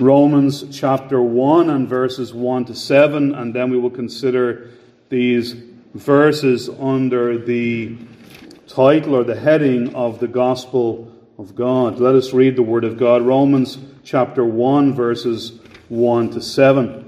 Romans chapter 1 and verses 1 to 7, and then we will consider these verses under the title or the heading of the Gospel of God. Let us read the Word of God. Romans chapter 1 verses 1 to 7.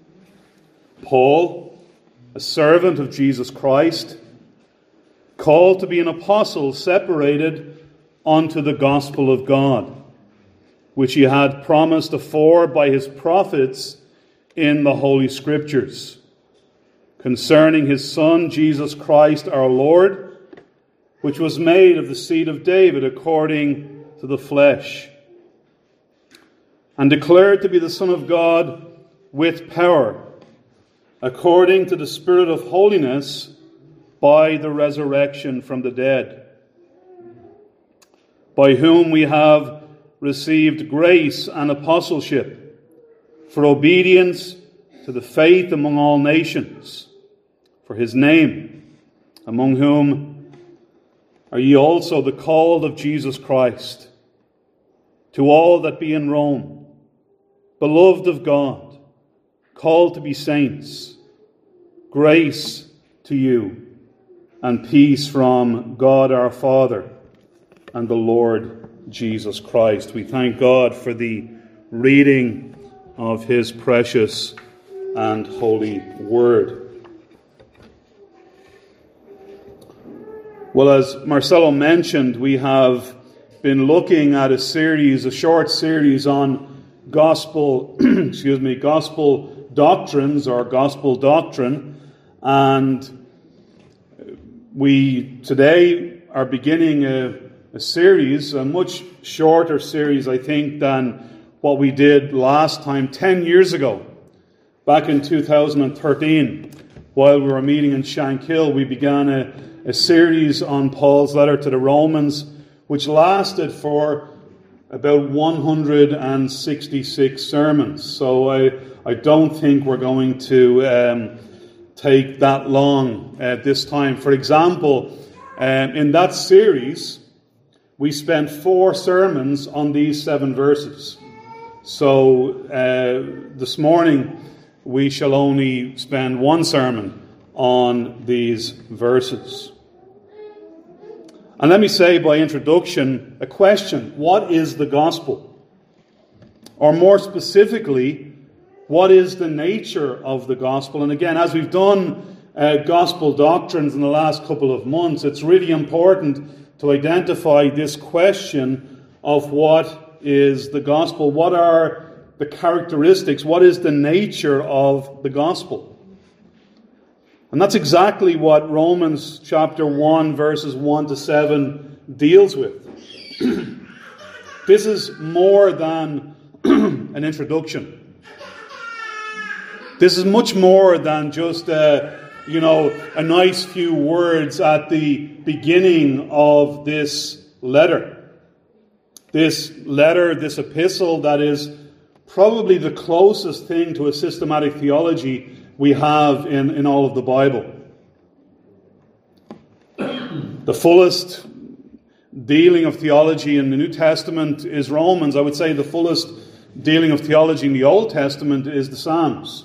Paul, a servant of Jesus Christ, called to be an apostle, separated unto the gospel of God, which he had promised afore by his prophets in the Holy Scriptures, concerning his Son, Jesus Christ our Lord, which was made of the seed of David according to the flesh, and declared to be the Son of God with power, according to the Spirit of holiness, by the resurrection from the dead, by whom we have received grace and apostleship for obedience to the faith among all nations, for his name, among whom are ye also the called of Jesus Christ, to all that be in Rome, beloved of God, called to be saints, grace to you, and peace from God our Father and the Lord Jesus Christ. We thank God for the reading of his precious and holy word. Well, as Marcelo mentioned, we have been looking at a short series on gospel doctrines or gospel doctrine, and we today are beginning a series, a much shorter series, I think, than what we did last time, 10 years ago. Back in 2013, while we were meeting in Shankill, we began a series on Paul's letter to the Romans, which lasted for about 166 sermons. So I don't think we're going to take that long this time. For example, in that series, we spent 4 sermons on these 7 verses. So this morning, we shall only spend 1 sermon on these verses. And let me say by introduction a question: what is the gospel? Or more specifically, what is the nature of the gospel? And again, as we've done gospel doctrines in the last couple of months, it's really important to identify this question of what is the gospel. What are the characteristics? What is the nature of the gospel? And that's exactly what Romans chapter 1 verses 1 to 7 deals with. This is more than an introduction. This is much more than just a nice few words at the beginning of this letter. This epistle that is probably the closest thing to a systematic theology we have in all of the Bible. The fullest dealing of theology in the New Testament is Romans. I would say the fullest dealing of theology in the Old Testament is the Psalms.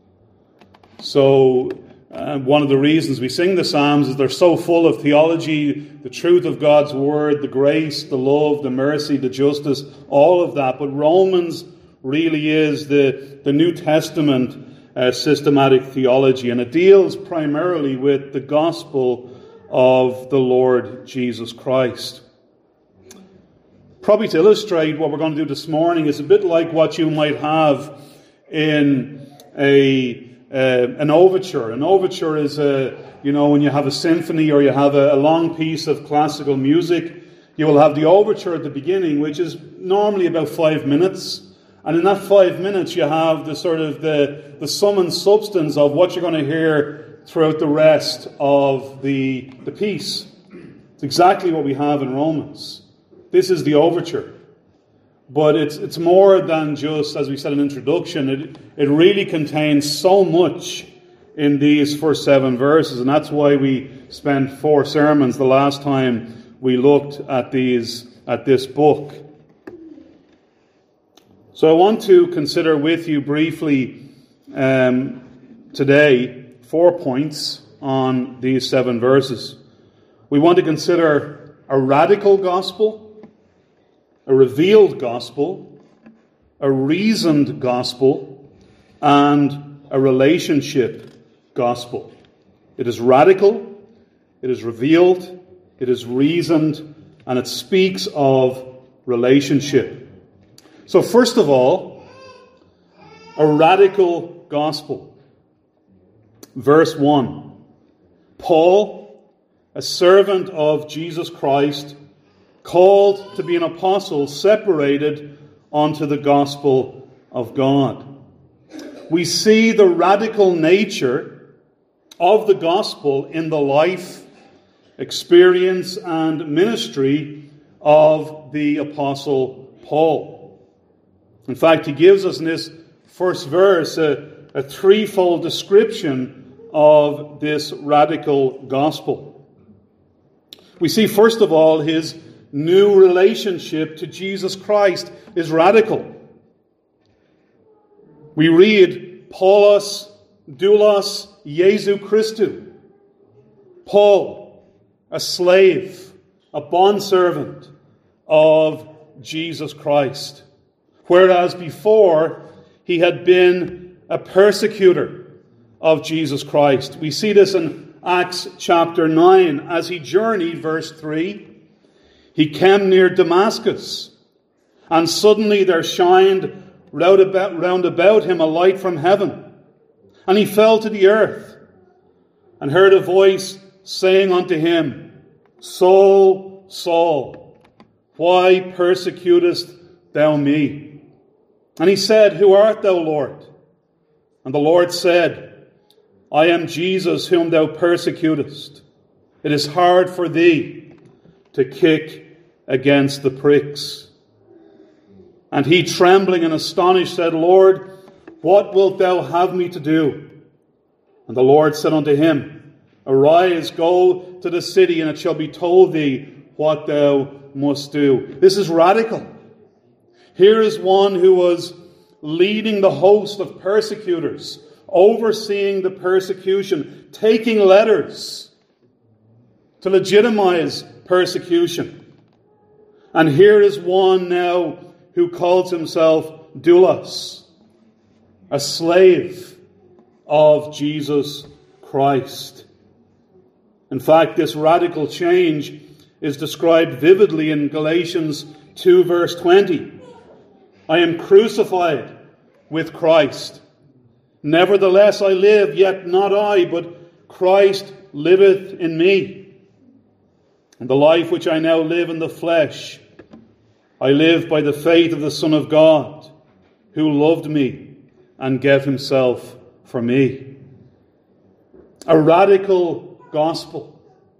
So one of the reasons we sing the Psalms is they're so full of theology, the truth of God's word, the grace, the love, the mercy, the justice, all of that. But Romans really is the New Testament systematic theology, and it deals primarily with the gospel of the Lord Jesus Christ. Probably to illustrate what we're going to do this morning is a bit like what you might have in an overture. An overture is when you have a symphony or you have a long piece of classical music, you will have the overture at the beginning, which is normally about 5 minutes. And in that 5 minutes, you have the sort of the sum and substance of what you're going to hear throughout the rest of the piece. It's exactly what we have in Romans. This is the overture. But it's more than just, as we said in introduction, it really contains so much in these first 7 verses, and that's why we spent 4 sermons the last time we looked at this book. So I want to consider with you briefly today 4 points on these 7 verses. We want to consider a radical gospel, a revealed gospel, a reasoned gospel, and a relationship gospel. It is radical, it is revealed, it is reasoned, and it speaks of relationship. So first of all, a radical gospel. Verse 1. Paul, a servant of Jesus Christ, called to be an apostle, separated unto the gospel of God. We see the radical nature of the gospel in the life, experience, and ministry of the apostle Paul. In fact, he gives us in this first verse a threefold description of this radical gospel. We see, first of all, his new relationship to Jesus Christ is radical. We read, Paulos doulos Jesu Christou. Paul, a slave, a bondservant of Jesus Christ. Whereas before, he had been a persecutor of Jesus Christ. We see this in Acts chapter 9. As he journeyed, verse 3, he came near Damascus, and suddenly there shined round about him a light from heaven. And he fell to the earth, and heard a voice saying unto him, Saul, Saul, why persecutest thou me? And he said, Who art thou, Lord? And the Lord said, I am Jesus whom thou persecutest. It is hard for thee to kick against the pricks. And he, trembling and astonished, said, Lord, what wilt thou have me to do? And the Lord said unto him, Arise, go to the city, and it shall be told thee what thou must do. This is radical. Here is one who was leading the host of persecutors, overseeing the persecution, taking letters to legitimize persecution. And here is one now who calls himself doulos, a slave of Jesus Christ. In fact, this radical change is described vividly in Galatians 2 verse 20. I am crucified with Christ. Nevertheless I live, yet not I, but Christ liveth in me. And the life which I now live in the flesh, I live by the faith of the Son of God, who loved me and gave himself for me. A radical gospel,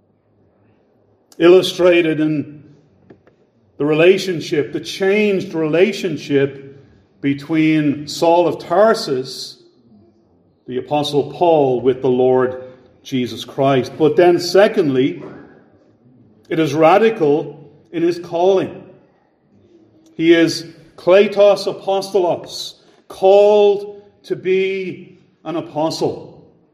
illustrated in the relationship, the changed relationship between Saul of Tarsus, the Apostle Paul, with the Lord Jesus Christ. But then secondly, it is radical in his calling. He is kletos apostolos, called to be an apostle.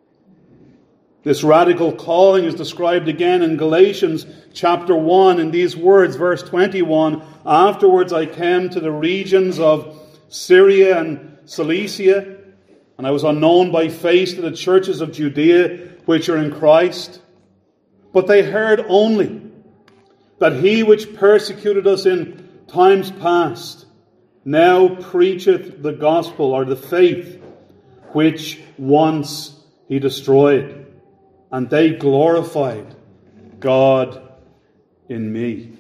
This radical calling is described again in Galatians chapter 1 in these words, verse 21. Afterwards I came to the regions of Syria and Cilicia, and I was unknown by face to the churches of Judea which are in Christ. But they heard only that he which persecuted us in times past now preacheth the gospel, or the faith, which once he destroyed. And they glorified God in me.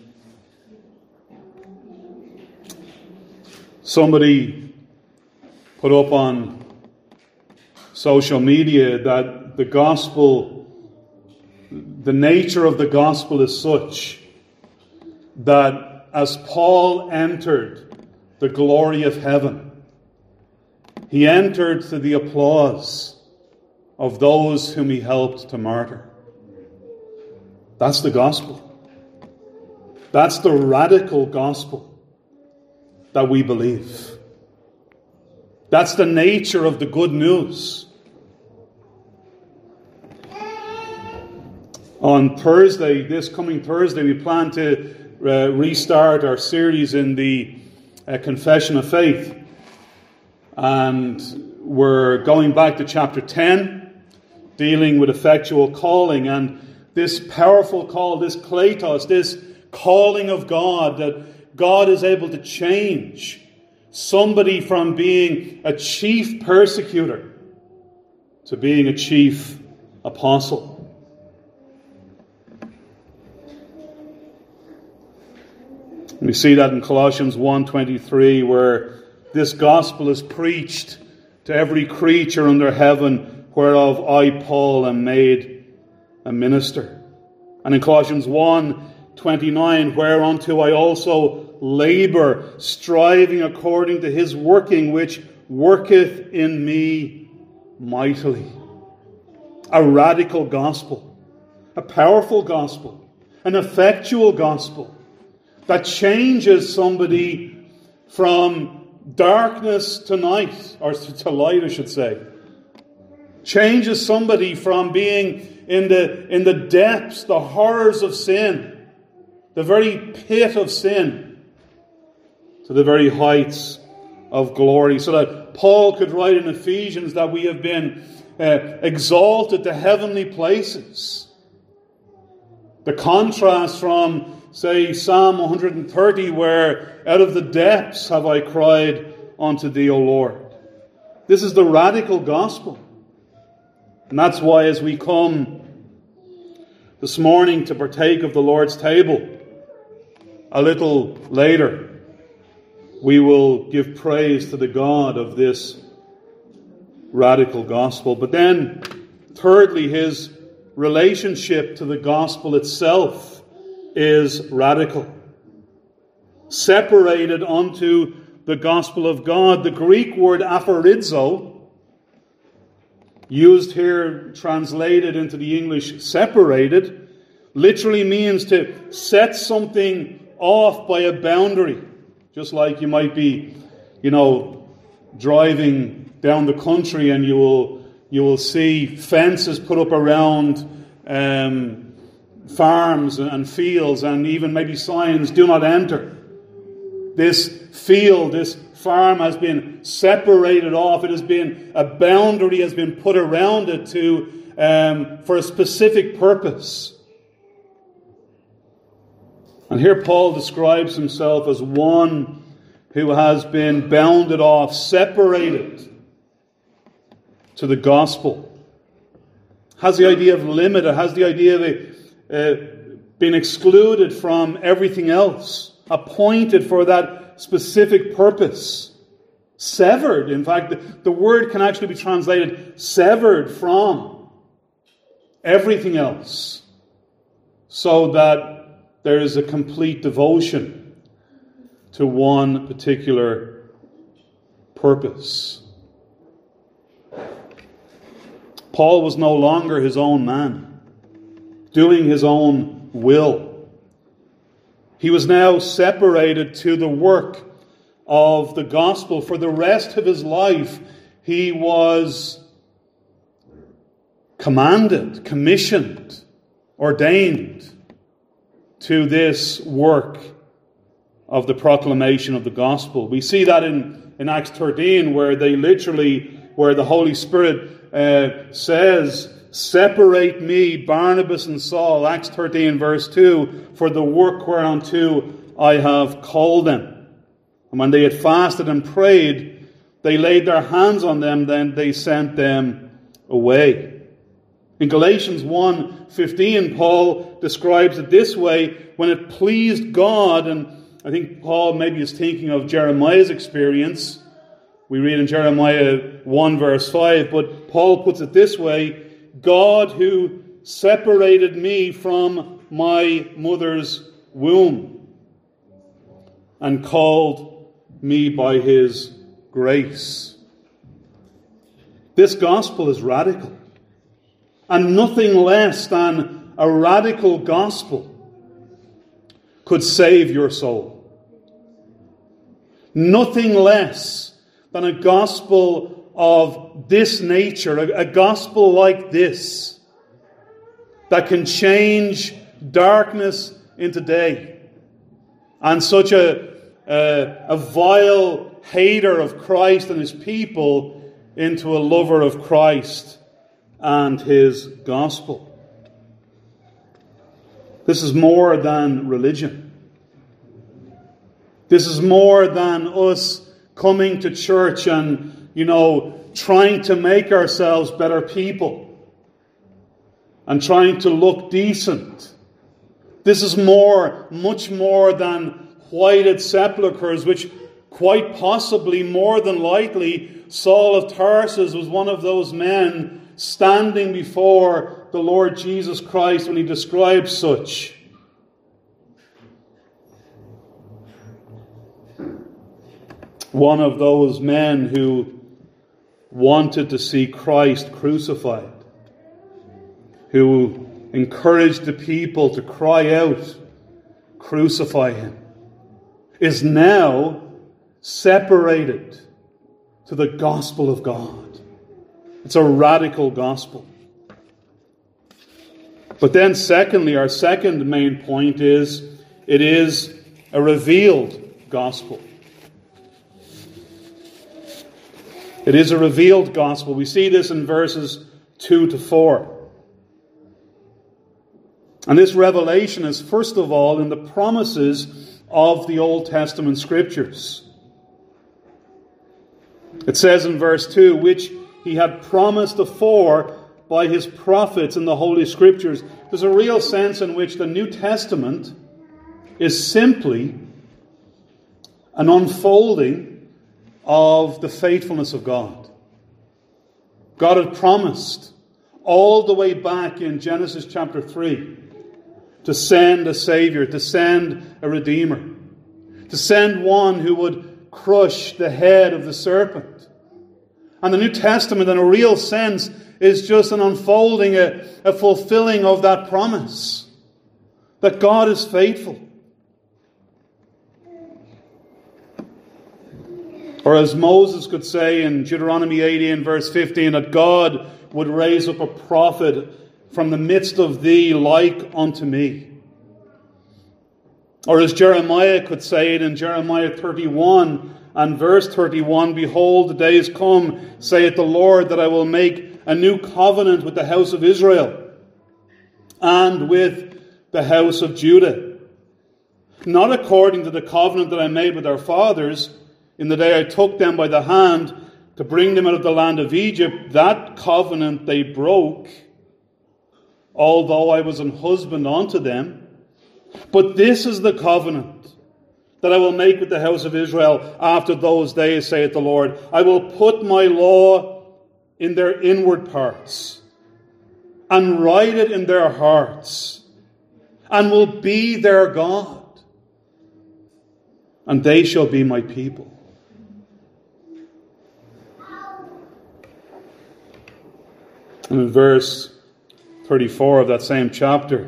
Somebody put up on social media that the gospel, the nature of the gospel is such that as Paul entered the glory of heaven, he entered to the applause of those whom he helped to martyr. That's the gospel. That's the radical gospel that we believe. That's the nature of the good news. On Thursday, this coming Thursday, we plan to restart our series in the Confession of Faith. And we're going back to chapter 10, dealing with effectual calling. And this powerful call, this kletos, this calling of God, that God is able to change somebody from being a chief persecutor to being a chief apostle. We see that in Colossians 1:23, where this gospel is preached to every creature under heaven, whereof I, Paul, am made a minister. And in Colossians 1:29, whereunto I also labor, striving according to his working, which worketh in me mightily. A radical gospel, a powerful gospel, an effectual gospel that changes somebody from darkness to night, or to light, I should say. Changes somebody from being in the depths, the horrors of sin, the very pit of sin, to the very heights of glory. So that Paul could write in Ephesians that we have been exalted to heavenly places. The contrast from, say, Psalm 130, where out of the depths have I cried unto thee, O Lord. This is the radical gospel. And that's why as we come this morning to partake of the Lord's table, a little later, we will give praise to the God of this radical gospel. But then, thirdly, his relationship to the gospel itself is radical. Separated unto the gospel of God. The Greek word aphorizo, used here, translated into the English separated, literally means to set something off by a boundary. Just like you might be, driving down the country and you will see fences put up around farms and fields, and even maybe signs, do not enter. This field, this farm has been separated off. It has been, a boundary has been put around it for a specific purpose. And here Paul describes himself as one who has been bounded off, separated to the gospel. Has the idea of limit, it has the idea of being excluded from everything else, appointed for that specific purpose. Severed, in fact, the word can actually be translated severed from everything else, so that there is a complete devotion to one particular purpose. Paul was no longer his own man, doing his own will. He was now separated to the work of the gospel. For the rest of his life, he was commanded, commissioned, ordained to this work of the proclamation of the gospel. We see that in Acts 13, where the Holy Spirit says, separate me, Barnabas and Saul, Acts 13 verse 2, for the work whereunto I have called them. And when they had fasted and prayed, they laid their hands on them, then they sent them away. In Galatians 1:15, Paul describes it this way: when it pleased God, and I think Paul maybe is thinking of Jeremiah's experience. We read in Jeremiah 1 verse 5, but Paul puts it this way: God who separated me from my mother's womb and called me by his grace. This gospel is radical. And nothing less than a radical gospel could save your soul. Nothing less than a gospel of this nature, a gospel like this, that can change darkness into day. And such a vile hater of Christ and his people into a lover of Christ and his gospel. This is more than religion. This is more than us coming to church and, trying to make ourselves better people and trying to look decent. This is much more than whited sepulchres, which quite possibly, more than likely, Saul of Tarsus was one of those men standing before the Lord Jesus Christ when he describes such. One of those men who wanted to see Christ crucified, who encouraged the people to cry out, "Crucify him," is now separated to the gospel of God. It's a radical gospel. But then secondly, our second main point is, it is a revealed gospel. It is a revealed gospel. We see this in verses 2 to 4. And this revelation is first of all in the promises of the Old Testament Scriptures. It says in verse 2, which he had promised afore by his prophets in the Holy Scriptures. There's a real sense in which the New Testament is simply an unfolding of the faithfulness of God. God had promised all the way back in Genesis chapter 3 to send a Savior, to send a Redeemer, to send one who would crush the head of the serpent. And the New Testament, in a real sense, is just an unfolding, a fulfilling of that promise, that God is faithful. Or as Moses could say in Deuteronomy 18 verse 15, that God would raise up a prophet from the midst of thee like unto me. Or as Jeremiah could say it in Jeremiah 31 and verse 31, behold, the days come, saith the Lord, that I will make a new covenant with the house of Israel and with the house of Judah. Not according to the covenant that I made with their fathers in the day I took them by the hand to bring them out of the land of Egypt. That covenant they broke, although I was an husband unto them. But this is the covenant that I will make with the house of Israel after those days, saith the Lord. I will put my law in their inward parts and write it in their hearts, and will be their God, and they shall be my people. And in verse 34 of that same chapter,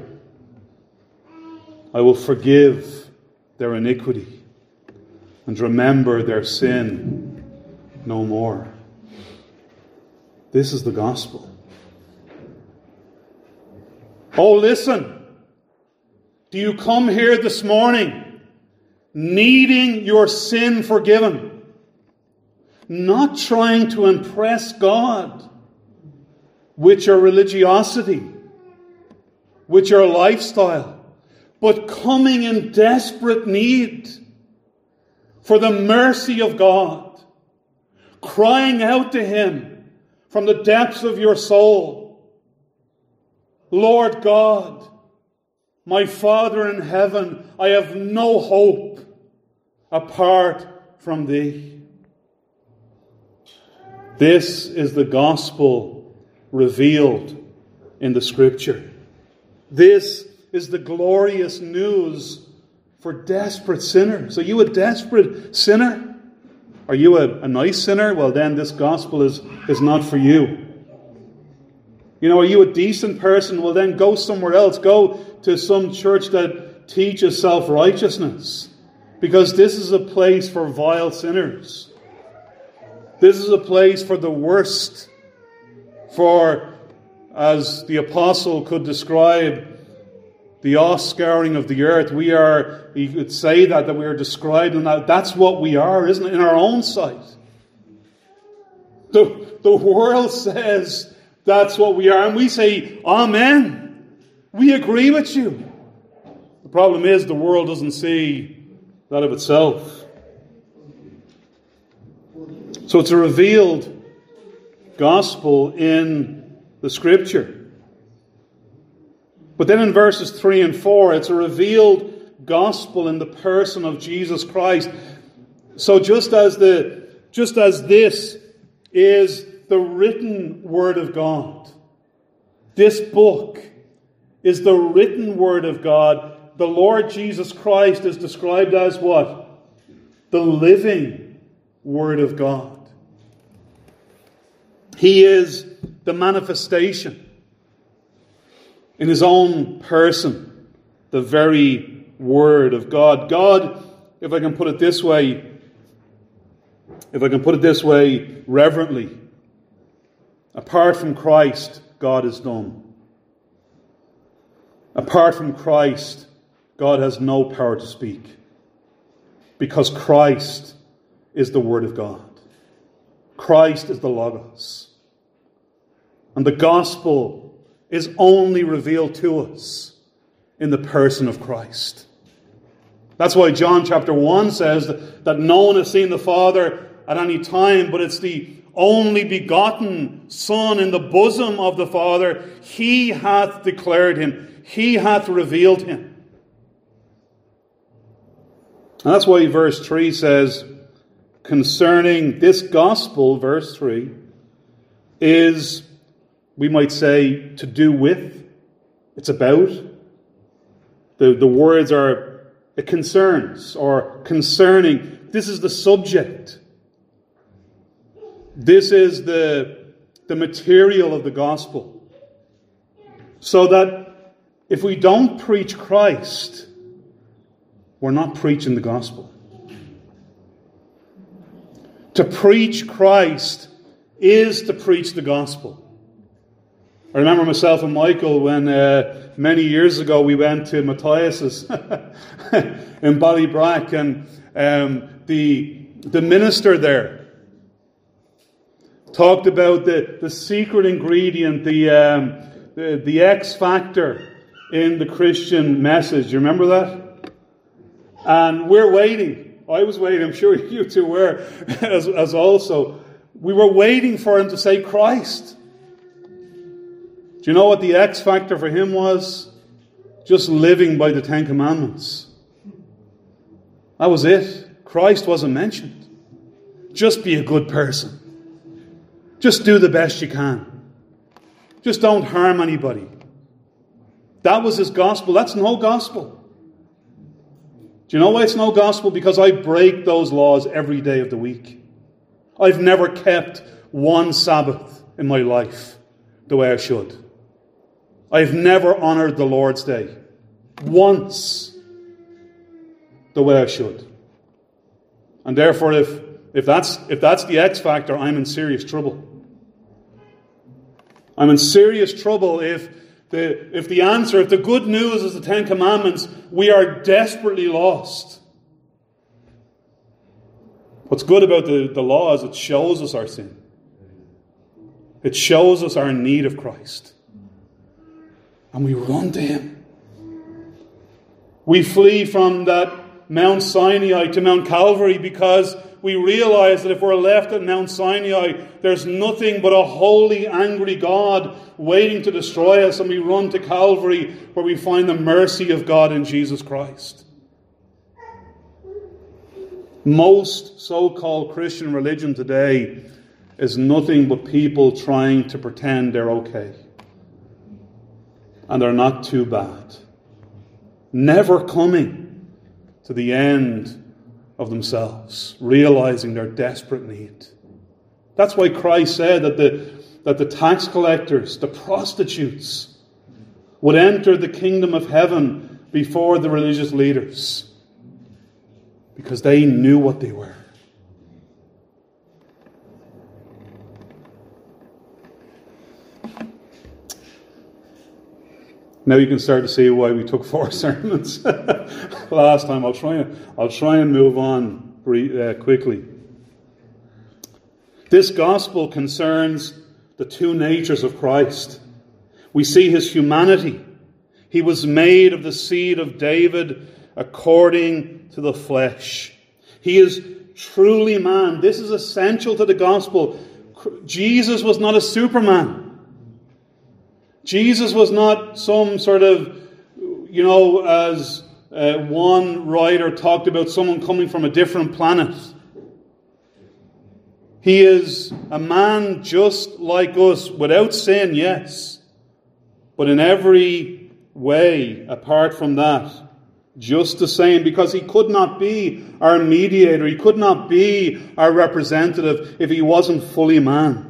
I will forgive their iniquity and remember their sin no more. This is the gospel. Oh, listen. Do you come here this morning needing your sin forgiven? Not trying to impress God with your religiosity, with your lifestyle, but coming in desperate need for the mercy of God, crying out to Him from the depths of your soul, Lord God, my Father in heaven, I have no hope apart from Thee. This is the gospel revealed in the Scripture. This is the glorious news for desperate sinners. Are you a desperate sinner? Are you a nice sinner? Well, then this gospel is not for you. Are you a decent person? Well, then go somewhere else. Go to some church that teaches self-righteousness, because this is a place for vile sinners. This is a place for the worst. For, as the apostle could describe the offscouring of the earth, he could say that we are described in that. That's what we are, isn't it? In our own sight. The world says that's what we are. And we say, Amen. We agree with you. The problem is the world doesn't see that of itself. So it's a revealed gospel in the Scripture. But then in verses 3 and 4, it's a revealed gospel in the person of Jesus Christ. So just as this is the written Word of God, this book is the written Word of God, the Lord Jesus Christ is described as what? The living Word of God. He is the manifestation in His own person, the very Word of God. God, if I can put it this way reverently, apart from Christ, God is dumb. Apart from Christ, God has no power to speak. Because Christ is the Word of God. Christ is the Logos. And the gospel is only revealed to us in the person of Christ. That's why John chapter 1 says that no one has seen the Father at any time, but it's the only begotten Son in the bosom of the Father. He hath declared Him. He hath revealed Him. And that's why verse 3 says, concerning this gospel, verse 3, is, we might say, to do with. It's about. The words are, it concerns, or concerning. This is the subject. This is the material of the gospel. So that if we don't preach Christ, we're not preaching the gospel. To preach Christ is to preach the gospel. I remember myself and Michael when many years ago we went to Matthias's in Ballybrack, and the minister there talked about the secret ingredient, the X factor in the Christian message. You remember that? And we're waiting. I was waiting. I'm sure you two were as also. We were waiting for him to say Christ. Do you know what the X factor for him was? Just living by the Ten Commandments. That was it. Christ wasn't mentioned. Just be a good person. Just do the best you can. Just don't harm anybody. That was his gospel. That's no gospel. Do you know why it's no gospel? Because I break those laws every day of the week. I've never kept one Sabbath in my life the way I should. I've never honoured the Lord's Day once the way I should. And therefore, if that's the X factor, I'm in serious trouble. I'm in serious trouble if the good news is the Ten Commandments, we are desperately lost. What's good about the law is it shows us our sin. It shows us our need of Christ. And we run to Him. We flee from that Mount Sinai to Mount Calvary because we realize that if we're left at Mount Sinai, there's nothing but a holy, angry God waiting to destroy us, and we run to Calvary where we find the mercy of God in Jesus Christ. Most so-called Christian religion today is nothing but people trying to pretend they're okay. And they're not too bad. Never coming to the end of themselves, realizing their desperate need. That's why Christ said that the tax collectors, the prostitutes, would enter the kingdom of heaven before the religious leaders, because they knew what they were. Now you can start to see why we took 4 sermons last time. I'll try and move on quickly. This gospel concerns the two natures of Christ. We see his humanity. He was made of the seed of David according to the flesh. He is truly man. This is essential to the gospel. Jesus was not a Superman. Jesus was not some sort of, as one writer talked about, someone coming from a different planet. He is a man just like us, without sin, yes, but in every way, apart from that, just the same, because he could not be our mediator, he could not be our representative if he wasn't fully man.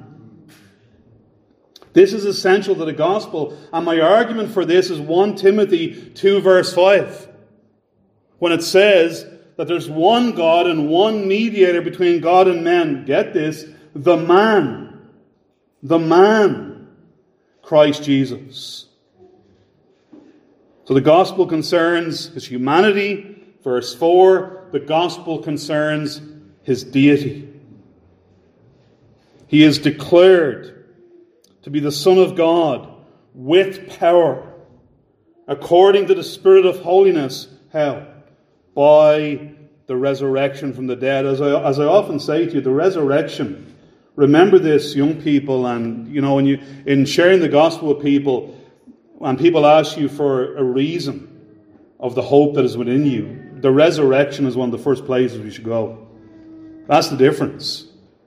This is essential to the gospel, and my argument for this is 1 Timothy 2 verse 5. When it says that there's one God and one mediator between God and men. Get this, the man, Christ Jesus. So the gospel concerns his humanity. Verse 4, the gospel concerns his deity. He is declared to be the Son of God with power, according to the Spirit of holiness. How? By the resurrection from the dead. As I often say to you, the resurrection. Remember this, young people, and in sharing the gospel with people, when people ask you for a reason of the hope that is within you, the resurrection is one of the first places we should go. That's the difference.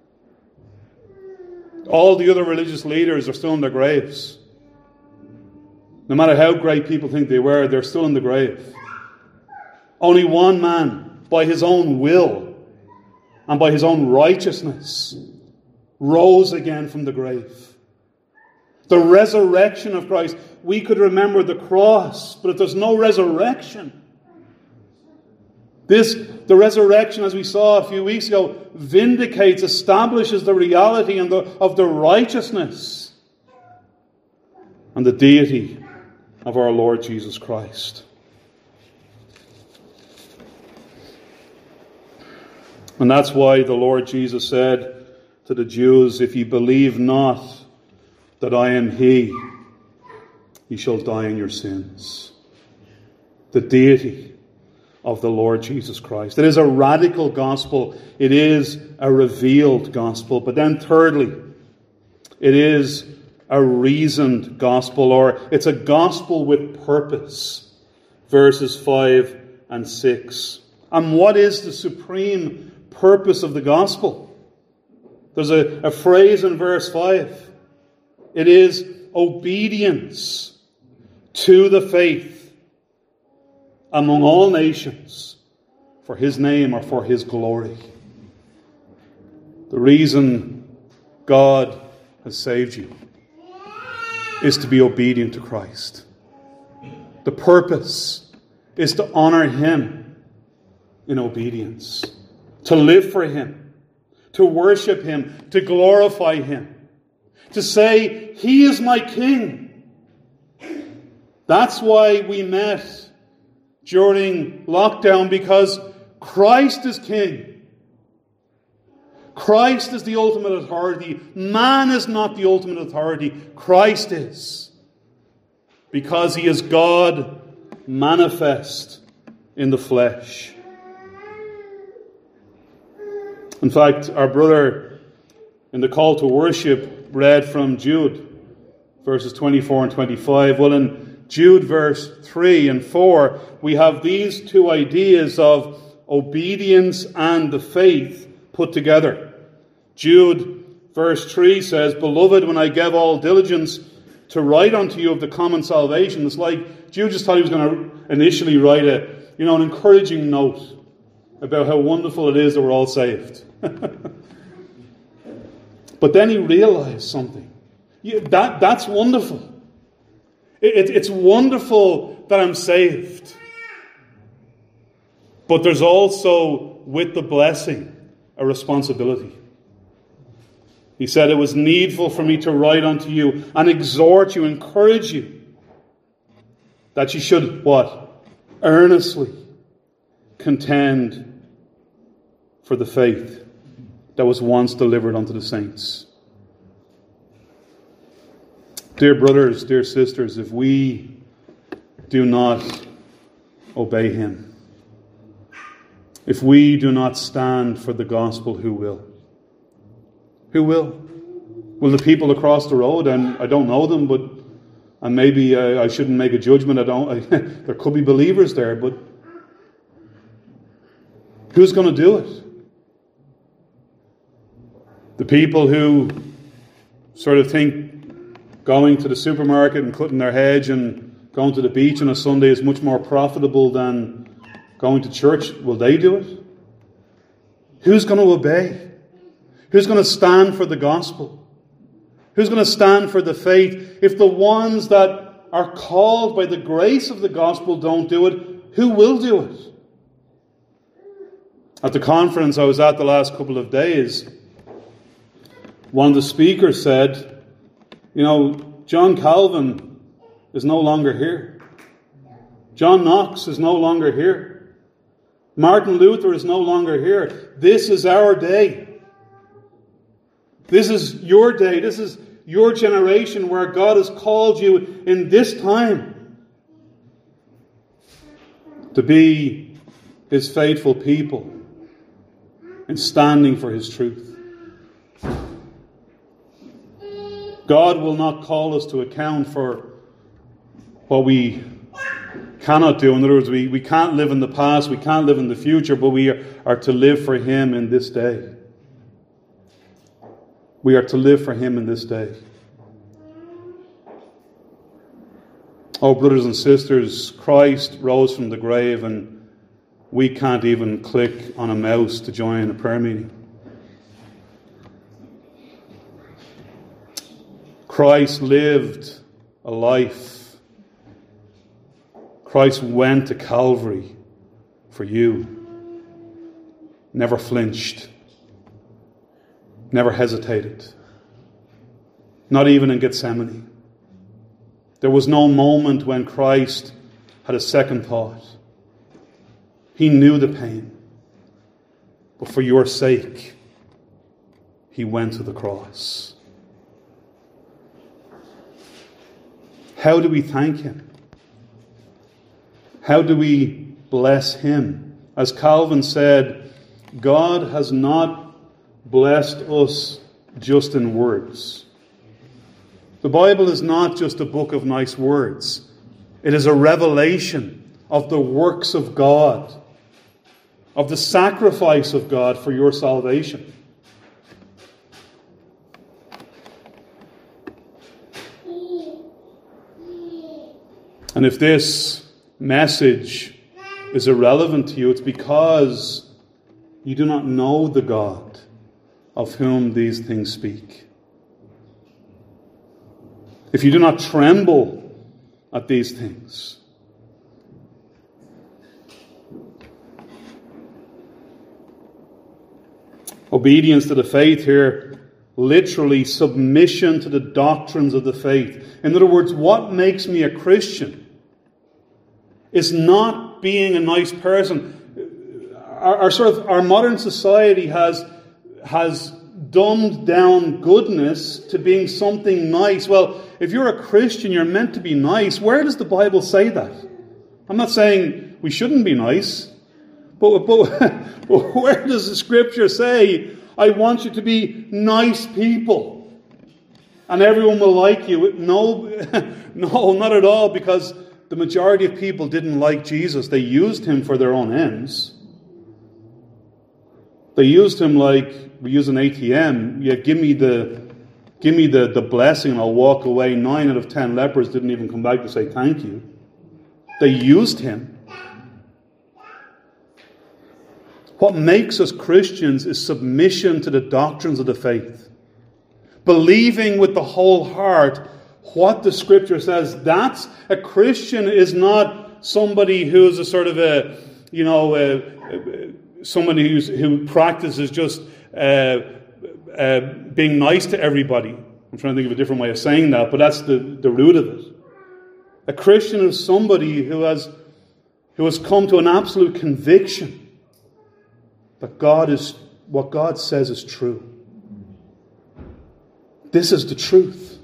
All the other religious leaders are still in their graves. No matter how great people think they were, they're still in the grave. Only one man, by his own will and by his own righteousness, rose again from the grave. The resurrection of Christ. We could remember the cross, but if there's no resurrection, the resurrection, as we saw a few weeks ago, vindicates, establishes the reality of the righteousness and the deity of our Lord Jesus Christ. And that's why the Lord Jesus said to the Jews, if ye believe not that I am He, ye shall die in your sins. The deity of the Lord Jesus Christ. It is a radical gospel. It is a revealed gospel. But then thirdly, it is a reasoned gospel, or it's a gospel with purpose. Verses 5 and 6. And what is the supreme purpose of the gospel? There's a phrase in verse 5. It is obedience to the faith among all nations for His name or for His glory. The reason God has saved you is to be obedient to Christ. The purpose is to honor Him in obedience, to live for Him, to worship Him, to glorify Him, to say, He is my King. That's why we met during lockdown, because Christ is King. Christ is the ultimate authority. Man is not the ultimate authority. Christ is. Because He is God manifest in the flesh. In fact, our brother in the call to worship read from Jude, verses 24 and 25. Well, in Jude verse 3 and 4, we have these two ideas of obedience and the faith put together. Jude verse 3 says, Beloved, when I gave all diligence to write unto you of the common salvation. It's like Jude just thought he was going to initially write an encouraging note about how wonderful it is that we're all saved. But then he realized something. That's wonderful. It's wonderful that I'm saved. But there's also, with the blessing, a responsibility. He said, it was needful for me to write unto you and exhort you, encourage you, that you should, what? Earnestly contend for the faith that was once delivered unto the saints. Dear brothers, dear sisters, if we do not obey him, if we do not stand for the gospel, who will? Who will? Will the people across the road? And I don't know them, and maybe I shouldn't make a judgment. There could be believers there, but who's going to do it? The people who sort of think going to the supermarket and cutting their hedge and going to the beach on a Sunday is much more profitable than going to church, will they do it? Who's going to obey? Who's going to stand for the gospel? Who's going to stand for the faith? If the ones that are called by the grace of the gospel don't do it, who will do it? At the conference I was at the last couple of days, one of the speakers said, John Calvin is no longer here. John Knox is no longer here. Martin Luther is no longer here. This is our day. This is your day. This is your generation where God has called you in this time to be his faithful people and standing for his truth. God will not call us to account for what we cannot do. In other words, we can't live in the past, we can't live in the future, but we are to live for him in this day. We are to live for him in this day. Oh, brothers and sisters, Christ rose from the grave and we can't even click on a mouse to join a prayer meeting. Christ lived a life. Christ went to Calvary for you. Never flinched. Never hesitated. Not even in Gethsemane. There was no moment when Christ had a second thought. He knew the pain. But for your sake, he went to the cross. How do we thank him? How do we bless him? As Calvin said, God has not blessed us just in words. The Bible is not just a book of nice words. It is a revelation of the works of God, of the sacrifice of God for your salvation. And if this message is irrelevant to you, it's because you do not know the God of whom these things speak. If you do not tremble at these things, obedience to the faith here, literally submission to the doctrines of the faith. In other words, what makes me a Christian is not being a nice person. Our modern society has dumbed down goodness to being something nice. Well, if you're a Christian, you're meant to be nice. Where does the Bible say that? I'm not saying we shouldn't be nice, but where does the Scripture say, I want you to be nice people and everyone will like you? No, not at all, because the majority of people didn't like Jesus. They used him for their own ends. They used him like we use an ATM. Yeah, give me the blessing and I'll walk away. 9 out of 10 lepers didn't even come back to say thank you. They used him. What makes us Christians is submission to the doctrines of the faith. Believing with the whole heart what the Scripture says. That's a Christian is not somebody who's a sort of somebody who practices just being nice to everybody. I'm trying to think of a different way of saying that, but that's the root of it. A Christian is somebody who has come to an absolute conviction that what God says is true. This is the truth.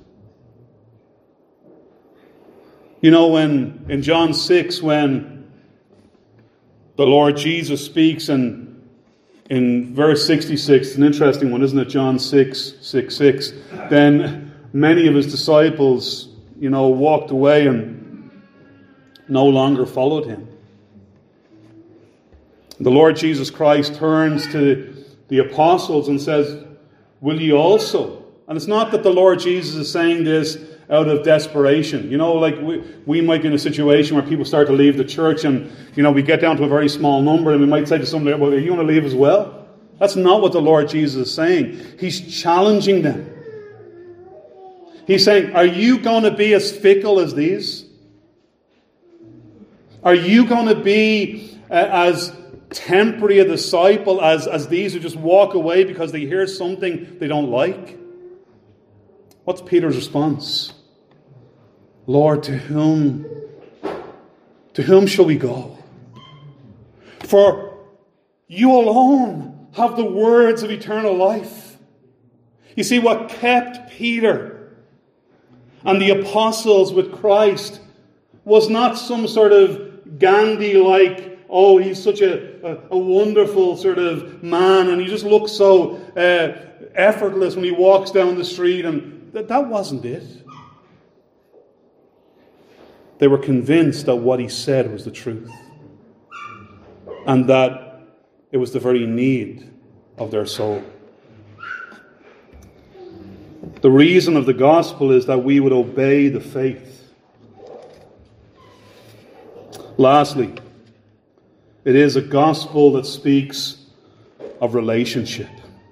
You know, when in John 6, when the Lord Jesus speaks, and in verse 66, it's an interesting one, isn't it? John 6:6. Then many of his disciples, walked away and no longer followed him. The Lord Jesus Christ turns to the apostles and says, will you also? And it's not that the Lord Jesus is saying this out of desperation. Like we might be in a situation where people start to leave the church and, we get down to a very small number and we might say to somebody, well, are you going to leave as well? That's not what the Lord Jesus is saying. He's challenging them. He's saying, are you going to be as fickle as these? Are you going to be as temporary a disciple as these who just walk away because they hear something they don't like? What's Peter's response? Lord, to whom shall we go? For you alone have the words of eternal life. You see, what kept Peter and the apostles with Christ was not some sort of Gandhi-like, oh, he's such a wonderful sort of man and he just looks so effortless when he walks down the street, and that wasn't it. They were convinced that what he said was the truth and that it was the very need of their soul. The reason of the gospel is that we would obey the faith. Lastly, it is a gospel that speaks of relationship.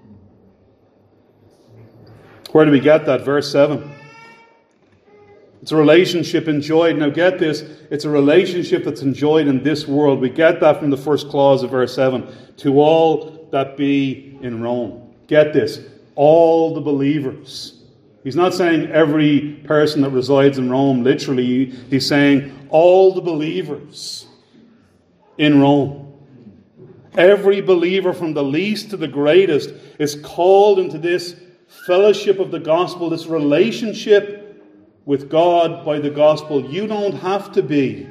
Where do we get that? Verse 7. It's a relationship enjoyed. Now get this. It's a relationship that's enjoyed in this world. We get that from the first clause of verse 7. To all that be in Rome. Get this. All the believers. He's not saying every person that resides in Rome, literally. He's saying all the believers in Rome. Every believer from the least to the greatest is called into this fellowship of the gospel, this relationship with God by the gospel. You don't have to be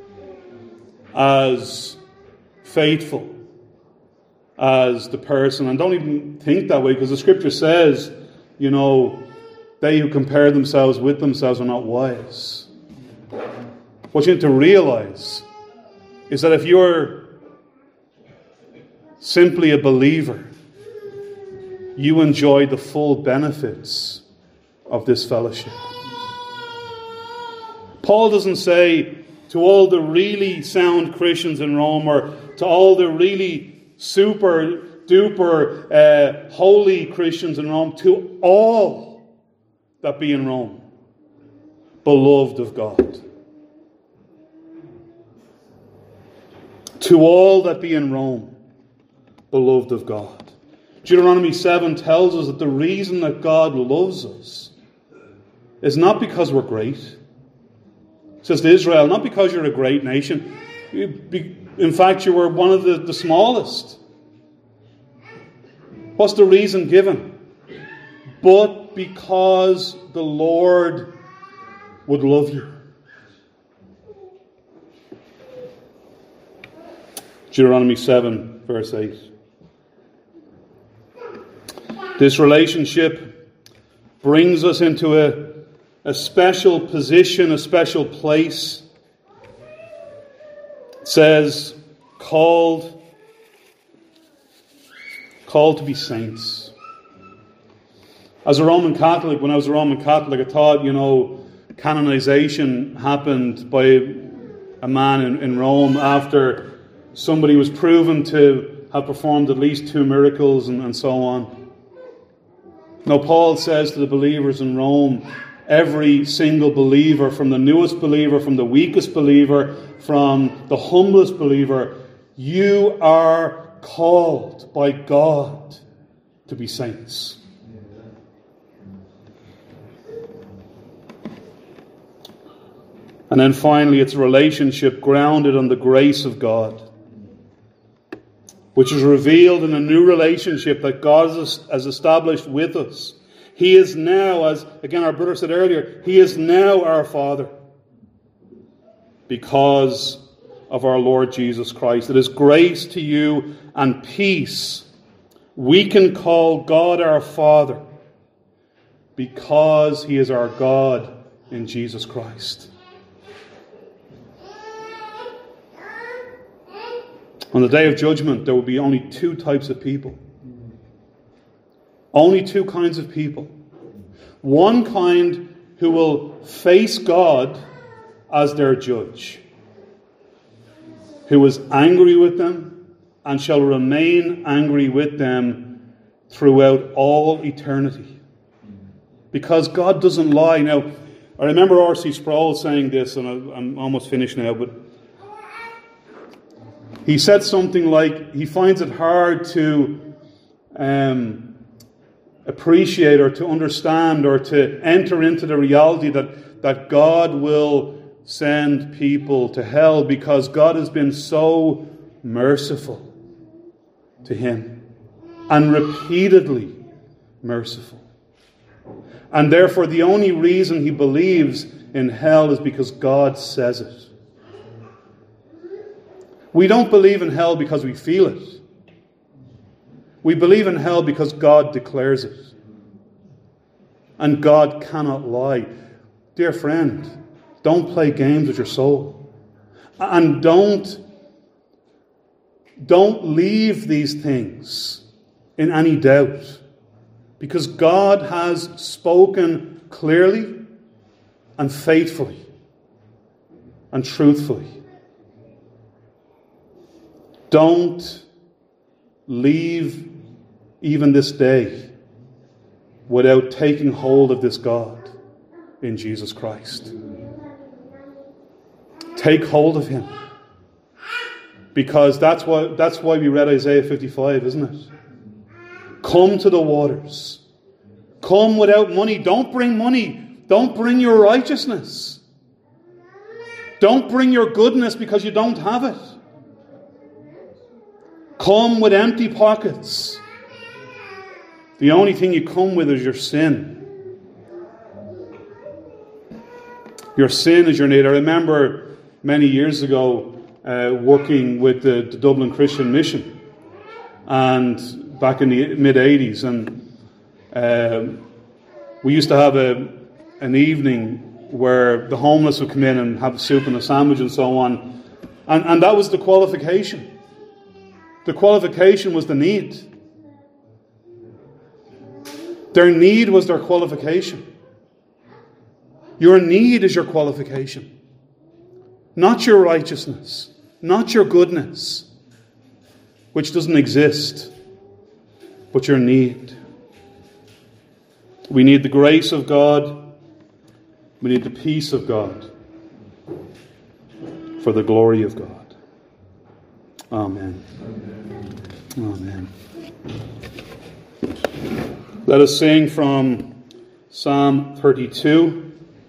as faithful as the person, and don't even think that way, because the scripture says, they who compare themselves with themselves are not wise. What you need to realize is that if you're simply a believer, you enjoy the full benefits of this fellowship. Paul doesn't say to all the really sound Christians in Rome, or to all the really super duper holy Christians in Rome, to all that be in Rome, beloved of God. To all that be in Rome, beloved of God. Deuteronomy 7 tells us that the reason that God loves us is not because we're great. It says to Israel, not because you're a great nation. In fact, you were one of the smallest. What's the reason given? But because the Lord would love you. Deuteronomy 7, verse 8. This relationship brings us into a special position, a special place. It says, called to be saints. As a Roman Catholic, when I was a Roman Catholic, I thought, canonization happened by a man in Rome after somebody was proven to have performed at least 2 miracles and so on. Now, Paul says to the believers in Rome, every single believer, from the newest believer, from the weakest believer, from the humblest believer, you are called by God to be saints. And then finally, it's a relationship grounded on the grace of God, which is revealed in a new relationship that God has established with us. He is now, as again our brother said earlier, He is now our Father because of our Lord Jesus Christ. It is grace to you and peace. We can call God our Father because He is our God in Jesus Christ. On the day of judgment, there will be only two types of people. Only two kinds of people. One kind who will face God as their judge, who is angry with them and shall remain angry with them throughout all eternity. Because God doesn't lie. Now, I remember R.C. Sproul saying this, and I'm almost finished now, but he said something like, he finds it hard to appreciate or to understand or to enter into the reality that God will send people to hell because God has been so merciful to him and repeatedly merciful. And therefore the only reason he believes in hell is because God says it. We don't believe in hell because we feel it. We believe in hell because God declares it. And God cannot lie. Dear friend, don't play games with your soul. And don't leave these things in any doubt. Because God has spoken clearly and faithfully and truthfully. Don't leave even this day without taking hold of this God in Jesus Christ. Take hold of Him. Because that's why we read Isaiah 55, isn't it? Come to the waters. Come without money. Don't bring money. Don't bring your righteousness. Don't bring your goodness because you don't have it. Come with empty pockets. The only thing you come with is your sin. Your sin is your need. I remember many years ago working with the Dublin Christian Mission, and back in the mid-80s, and we used to have an evening where the homeless would come in and have soup and a sandwich and so on, and that was the qualification. The qualification was the need. Their need was their qualification. Your need is your qualification. Not your righteousness. Not your goodness, which doesn't exist, but your need. We need the grace of God. We need the peace of God for the glory of God. Amen. Amen. Let us sing from Psalm 32.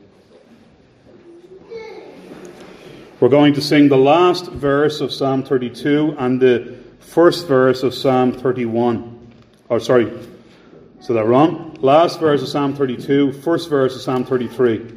We're going to sing the last verse of Psalm 32 and the first verse of Psalm 31. Oh, sorry. Is that wrong? Last verse of Psalm 32, first verse of Psalm 33.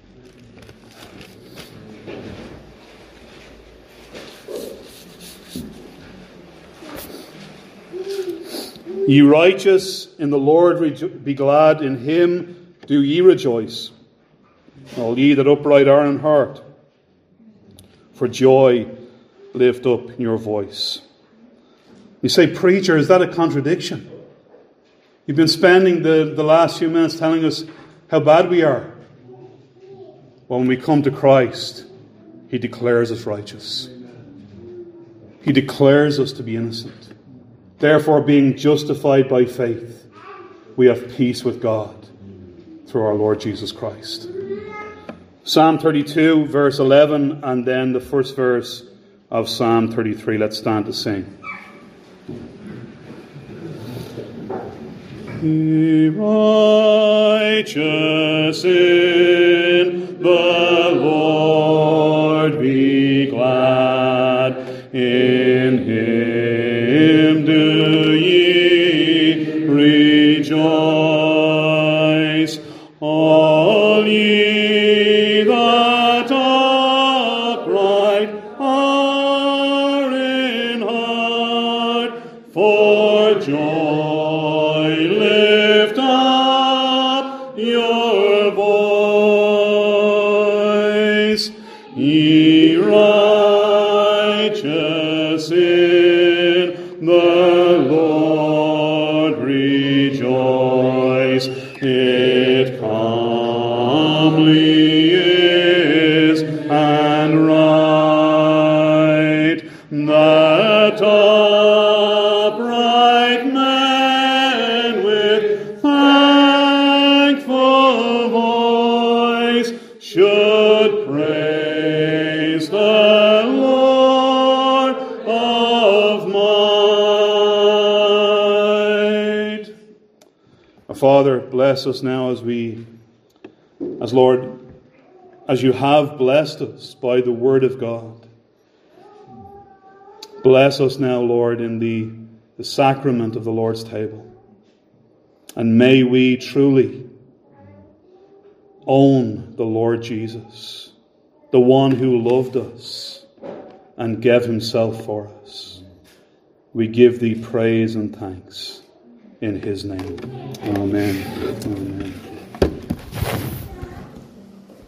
Ye righteous in the Lord be glad, in him do ye rejoice, all ye that upright are in heart. For joy lift up your voice. You say, preacher, is that a contradiction? You've been spending the last few minutes telling us how bad we are. Well, when we come to Christ, He declares us righteous. He declares us to be innocent. Therefore, being justified by faith, we have peace with God through our Lord Jesus Christ. Psalm 32, verse 11, and then the first verse of Psalm 33. Let's stand to sing. Be righteous in the Lord, be glad in him, do ye rejoice, all ye that upright are in heart, for joy lift up your voice, ye righteous in the Lord, rejoice. It comely is and right that upright men with thankful voice should praise the Lord of might. Our Father, bless us now as Lord, as you have blessed us by the word of God. Bless us now, Lord, in the sacrament of the Lord's table. And may we truly own the Lord Jesus, the one who loved us and gave himself for us. We give thee praise and thanks in his name. Amen. Amen.